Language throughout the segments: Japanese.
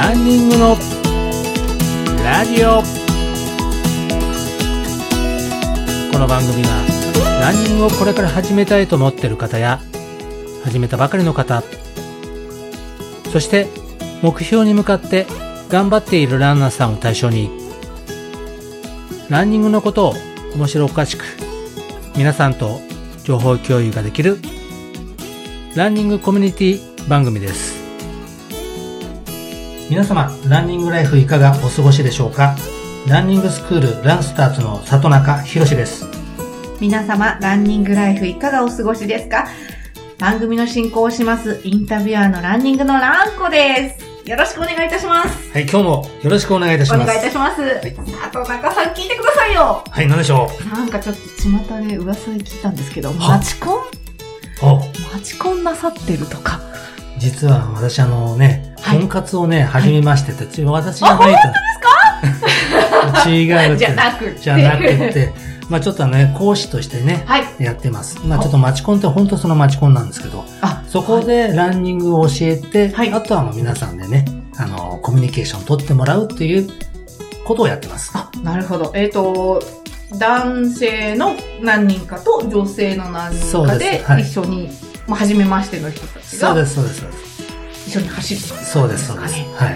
ランニングのラジオ。この番組はランニングをこれから始めたいと思っている方や始めたばかりの方、そして目標に向かって頑張っているランナーさんを対象にランニングのことを面白おかしく皆さんと情報共有ができるランニングコミュニティ番組です。皆様、ランニングライフいかがお過ごしでしょうか。ランニングスクールランスターズの里中博です。 皆様、ランニングライフいかがお過ごしですか。番組の進行をしますインタビュアーのランニングのランコです。よろしくお願いいたします。 はい、今日もよろしくお願いいたします。 お願いいたします。里中さん、聞いてくださいよ。 はい、何でしょう。なんかちょっと巷で噂で聞いたんですけど、マチコンなさってるとか。 実は私婚活をね、始めましてて、私じゃないと。 本当ですか？ 違う。 じゃなくて。 ちょっと講師としてね、やってます。ちょっとマチコンって本当そのマチコンなんですけど、そこでランニングを教えて、あとは皆さんでね、コミュニケーション取ってもらうっていうことをやってます。 なるほど。男性の何人かと女性の何人かで一緒に、初めましての人たちが。 そうです。 一緒に走る。 そうです。はい。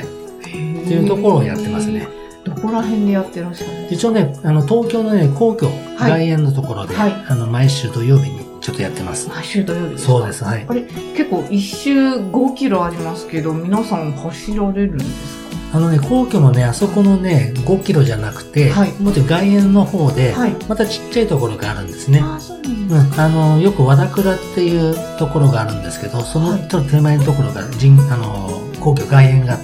っていうところをやってますね。 どこら辺でやってらっしゃるんですか？ 一応ね、東京のね、皇居、外苑のところで、毎週土曜日にちょっとやってます。 毎週土曜日ですか？ そうです、はい。 あれ、結構一周5キロありますけど、皆さん走られるんですか？ 皇居のね、あそこのね、5キロじゃなくて、もっと外苑の方で、またちっちゃいところがあるんですね。 そうなんですか。よく和田倉っていうところがあるんですけど、そのちょっと手前のところが皇居外苑があって、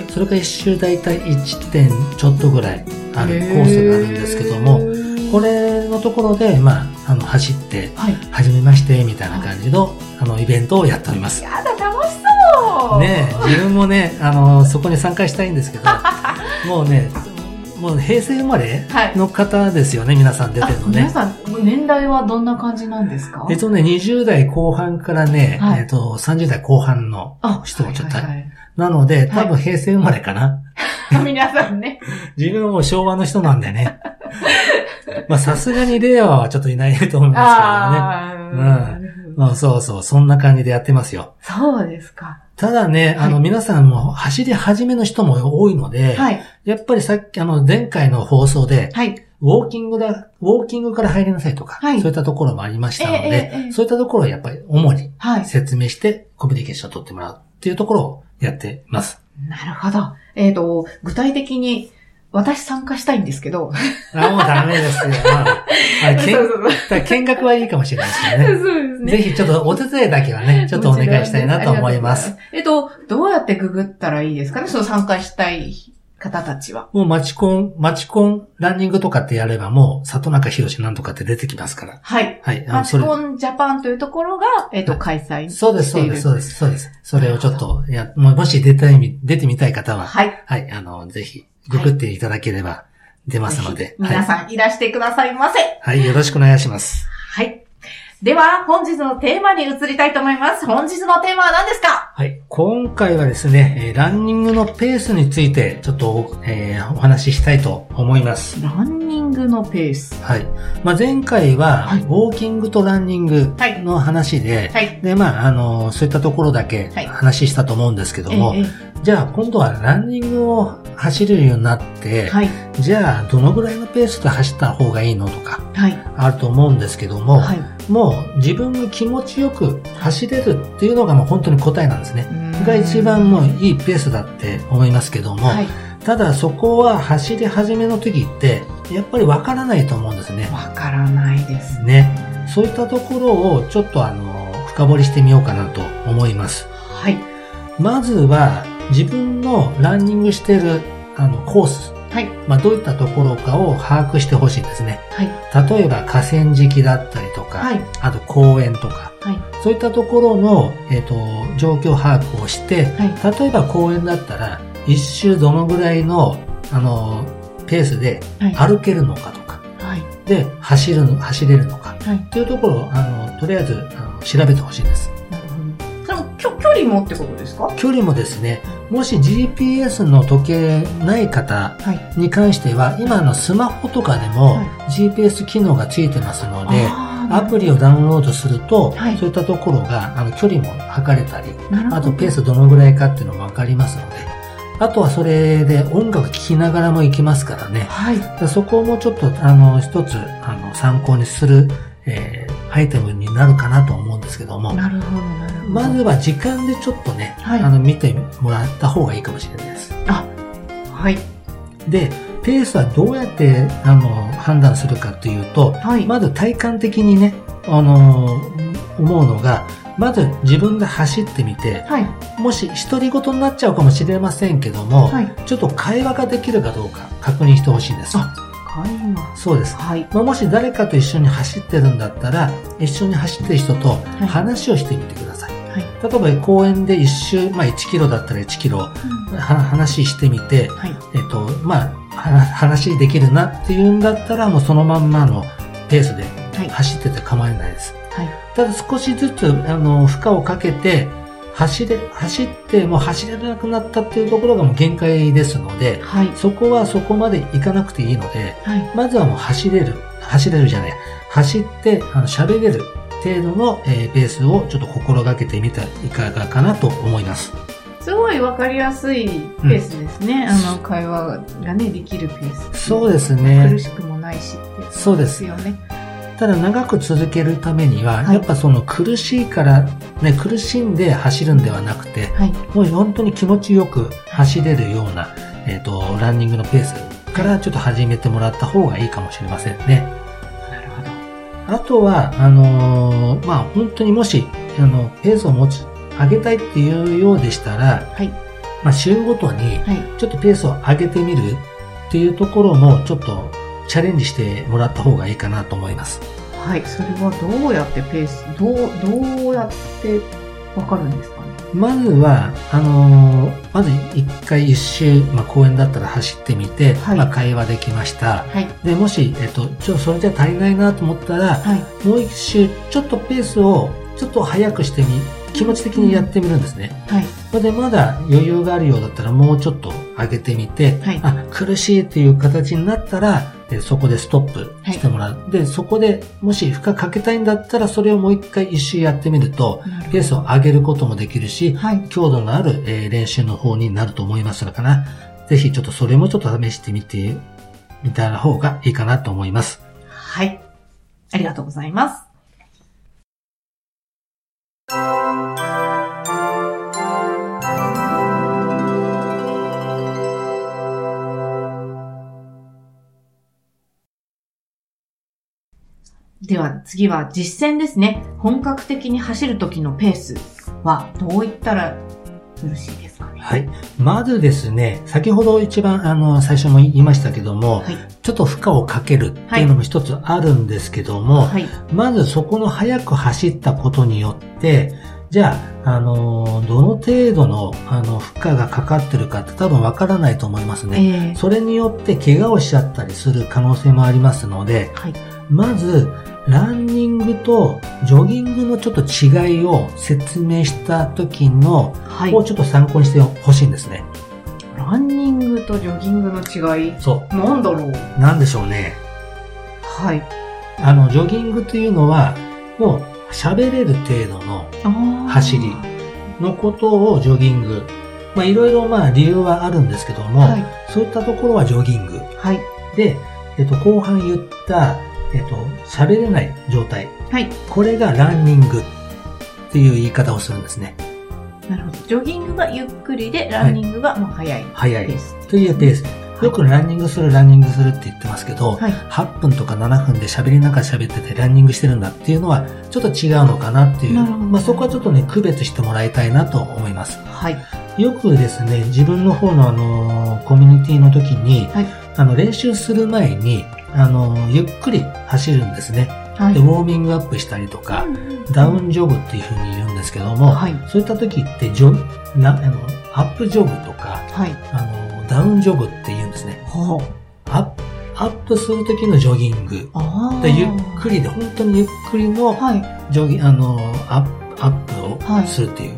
それが一周だいたい 1. 点ちょっとぐらいあるコースがあるんですけども、これのところで、走って、初めまして、みたいな感じの、イベントをやっております。 やだ、楽しそうねえ、自分もね、そこに参加したいんですけど、もう平成生まれの方ですよね、皆さん出てるのね。 皆さん、年代はどんな感じなんですか ？20代後半からね、30代後半の人をちょっと、なので、多分平成生まれかな。 皆さんね。 自分はもう昭和の人なんでね。さすがに令和はちょっといないと思いますけどね。そう、そんな感じでやってますよ。 そうですか。 ただね、皆さんも走り始めの人も多いので、やっぱりさっき前回の放送で、ウォーキングから入りなさいとか、そういったところもありましたので、そういったところをやっぱり主に説明してコミュニケーションを取ってもらうっていうところをやってます。 なるほど。具体的に私参加したいんですけど。 もうダメですよ。見学はいいかもしれないですけどね。 そうですね。 ぜひちょっとお手伝いだけはね、ちょっとお願いしたいなと思います。 どうやってググったらいいですかね、その参加したい方たちは。 もうマチコンランニングとかってやればもう里中博なんとかって出てきますから。 マチコンジャパンというところが、開催している。 そうです。それをちょっと、もし出てみたい方は、ぜひ、ググっていただければ出ますので。 皆さんいらしてくださいませ。 はい、よろしくお願いします。 はい。では、本日のテーマに移りたいと思います。本日のテーマは何ですか？ はい。今回はですね、ランニングのペースについてちょっと、お話ししたいと思います。 ランニングのペース。 はい。前回は、ウォーキングとランニングの話で、で、そういったところだけ話したと思うんですけども、じゃあ今度はランニングを走れるようになって、じゃあどのぐらいのペースで走った方がいいのとか、あると思うんですけども、もう自分が気持ちよく走れるっていうのがもう本当に答えなんですね。が一番もういいペースだって思いますけども、ただそこは走り始めの時ってやっぱりわからないと思うんですね。 わからないですね。そういったところをちょっと深掘りしてみようかなと思います。まずは自分のランニングしているコース、どういったところかを把握してほしいんですね。例えば河川敷だったりとか、あと公園とか、そういったところの、状況把握をして、例えば公園だったら一周どのぐらいのペースで歩けるのかとか、で走れるのか、というところをとりあえず調べてほしいです。 距離もってことですか？ 距離もですね、もし GPS の時計ない方に関しては、今のスマホとかでも GPS 機能がついてますので、アプリをダウンロードすると、そういったところが距離も測れたり、あとペースどのぐらいかっていうのもわかりますので、あとはそれで音楽聴きながらも行きますからね。そこもちょっと一つ参考にする、アイテムになるかなと思うんですけども。 なるほど。 まずは時間でちょっとね、見てもらった方がいいかもしれないです。で、ペースはどうやって判断するかというと、まず体感的にね、思うのが、まず自分で走ってみて、もし独り言になっちゃうかもしれませんけども、ちょっと会話ができるかどうか確認してほしいんです。そうです。もし誰かと一緒に走ってるんだったら、一緒に走ってる人と話をしてみてください。例えば公園で一周、1キロだったら1キロ、話してみて、話できるなっていうんだったら、もうそのまんまのペースで走ってて構えないです。ただ少しずつ、負荷をかけて、走ってもう走れなくなったっていうところがもう限界ですので、そこはそこまで行かなくていいので、まずはもう走って喋れる程度のペースをちょっと心がけてみたらいかがかなと思います。 すごいわかりやすいペースですね。会話がね、できるペース。 そうですね。 苦しくもないしって。 そうですよね。ただ長く続けるためには、やっぱその苦しいからね、苦しんで走るんではなくて、もう本当に気持ちよく走れるような、ランニングのペースからちょっと始めてもらった方がいいかもしれませんね。 なるほど。 あとは、本当にもし、ペースを上げたいっていうようでしたら、週ごとに、ちょっとペースを上げてみるっていうところも、ちょっと、チャレンジしてもらった方がいいかなと思います。 それはどうやってペース、どうやってわかるんですかね？ まずは、まず一周、公園だったら走ってみて、会話できました。で、もし、それじゃ足りないなと思ったら、もう一周、ちょっとペースを、ちょっと早くして気持ち的にやってみるんですね。で、まだ余裕があるようだったらもうちょっと上げてみて、苦しいっていう形になったら、そこでストップしてもらう。で、そこでもし負荷かけたいんだったら、それをもう一回一周やってみると、ペースを上げることもできるし、強度のある練習の方になると思いますから、ぜひちょっとそれもちょっと試してみてみた方がいいかなと思います。 ありがとうございます。では次は実践ですね。本格的に走る時のペースはどういったらよろしいですかね？ まずですね、先ほど一番最初も言いましたけども、ちょっと負荷をかけるっていうのも一つあるんですけども、まずそこの速く走ったことによって、じゃあ、どの程度の負荷がかかってるかって多分わからないと思いますね。それによって怪我をしちゃったりする可能性もありますので、まず、ランニングとジョギングのちょっと違いを説明した時の、をちょっと参考にしてほしいんですね。 ランニングとジョギングの違い？なんだろう？ なんでしょうね。ジョギングというのは、もう喋れる程度の走りのことをジョギング。いろいろ理由はあるんですけども、そういったところはジョギング。で、後半言った、喋れない状態。これがランニングっていう言い方をするんですね。 なるほど。ジョギングがゆっくりで、ランニングがもう速い。 速い。というペース。よくランニングするって言ってますけど、8分とか7分で喋りながら喋っててランニングしてるんだっていうのはちょっと違うのかなっていう。そこはちょっとね、区別してもらいたいなと思います。よくですね、自分の方のコミュニティの時に、練習する前に、ゆっくり走るんですね。で、ウォーミングアップしたりとか、ダウンジョグっていう風に言うんですけども、そういった時ってアップジョグとか、ダウンジョグって言うんですね。アップする時のジョギング。でゆっくりで、本当にゆっくりのアップをするっていう。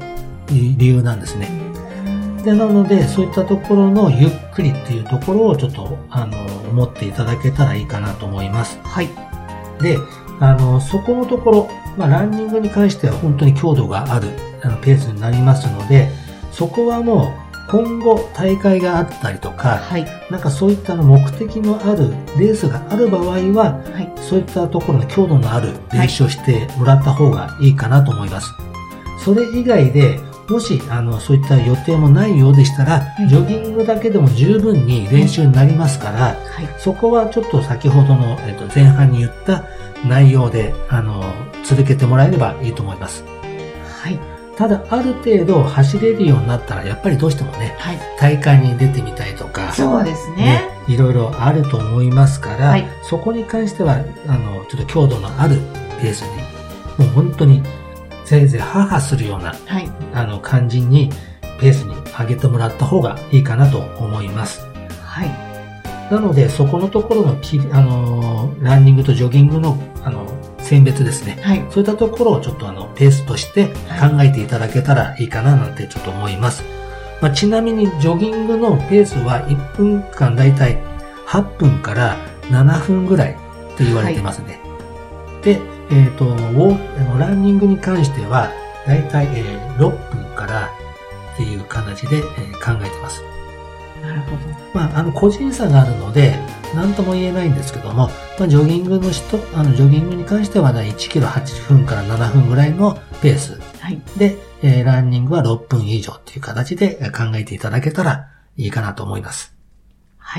理由なんですね。で、なので、そういったところのゆっくりっていうところをちょっと、思っていただけたらいいかなと思います。 はい。 で、そこのところ、ランニングに関しては本当に強度があるペースになりますので、そこはもう今後大会があったりとか、はい、なんかそういった目的のあるレースがある場合は、はい、そういったところの強度のある練習をしてもらった方がいいかなと思います。それ以外で、もしそういった予定もないようでしたら、はい、ジョギングだけでも十分に練習になりますから、はい、そこはちょっと先ほどの、前半に言った内容で続けてもらえればいいと思います。 はい。 ただ、ある程度走れるようになったら、やっぱりどうしてもね、はい、大会に出てみたいとか、 そうですね。 いろいろあると思いますから、はい、そこに関しては、ちょっと強度のあるペースに、もう本当に、せいぜいハーハーするような、はい、感じに、ペースに上げてもらった方がいいかなと思います。 はい。 なので、そこのところのランニングとジョギングの、選別ですね。はい。そういったところをちょっとペースとして考えていただけたらいいかななんてちょっと思います。ちなみに、ジョギングのペースは1分間だいたい8分から7分ぐらいって言われてますね。はい、で、ランニングに関しては、だいたい6分からっていう形で考えてます。 なるほど。個人差があるので、なんとも言えないんですけども、ジョギングのジョギングに関しては、1キロ8分から7分ぐらいのペース。はい。で、ランニングは6分以上っていう形で考えていただけたらいいかなと思います。 はい。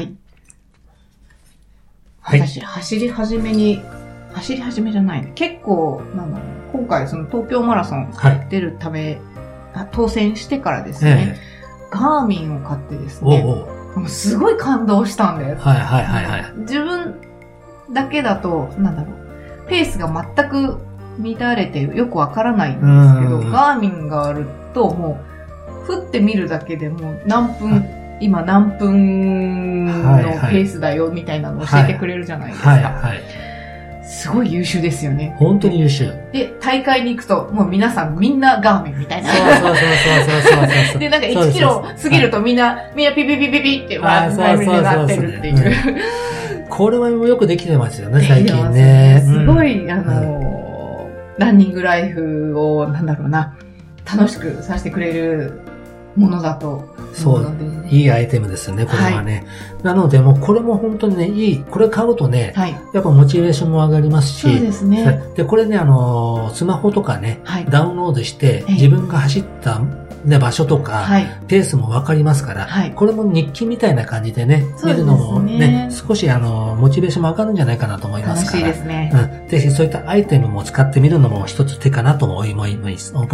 はい。私、走り始めじゃないね。結構、今回その東京マラソン出るため、当選してからですね、ガーミンを買ってですね、すごい感動したんです。 はいはいはいはい。 自分だけだと、ペースが全く乱れてよくわからないんですけど、ガーミンがあるともう、ふって見るだけでもう今何分のペースだよみたいなのを教えてくれるじゃないですか。はいはい。すごい優秀ですよね。 本当に優秀。 で、大会に行くと、もう皆さんみんなガーミンみたいな。 そう。 で、なんか1キロ過ぎるとみんなピピピピピってタイムになってるっていう。 これはよくできてますよね、最近ね。 すごい、ランニングライフを、楽しくさせてくれるものだと。 そう。いいアイテムですよね、これはね。はい、なので、もうこれも本当にね、これ買うとね、はい、やっぱモチベーションも上がりますし、 そうですね。 で、これね、スマホとかね、はい、ダウンロードして、自分が走った、ね、場所とか、はい、ペースもわかりますから、はい、これも日記みたいな感じでね、見るのもね、少しモチベーションも上がるんじゃないかなと思いますから。 楽しいですね。 ぜひそういったアイテムも使ってみるのも一つ手かなと思います。はい。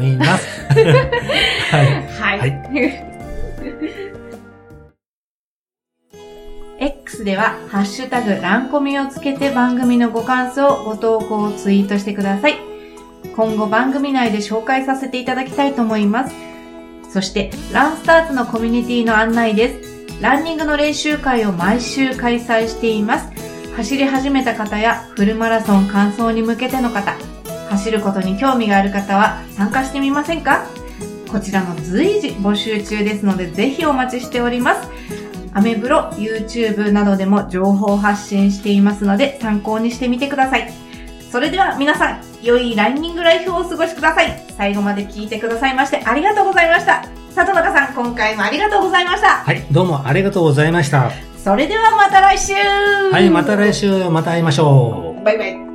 はい。X では、ハッシュタグランコミをつけて番組のご感想、ご投稿をツイートしてください。今後番組内で紹介させていただきたいと思います。そして、ランスターズのコミュニティの案内です。ランニングの練習会を毎週開催しています。走り始めた方やフルマラソン完走に向けての方、走ることに興味がある方は参加してみませんか？こちらも随時募集中ですので、ぜひお待ちしております。アメブロ、YouTube などでも情報発信していますので参考にしてみてください。それでは皆さん、良いランニングライフをお過ごしください。最後まで聞いてくださいましてありがとうございました。里中さん、今回もありがとうございました。 はい、どうもありがとうございました。 それではまた来週。 はい、また来週また会いましょう。 バイバイ。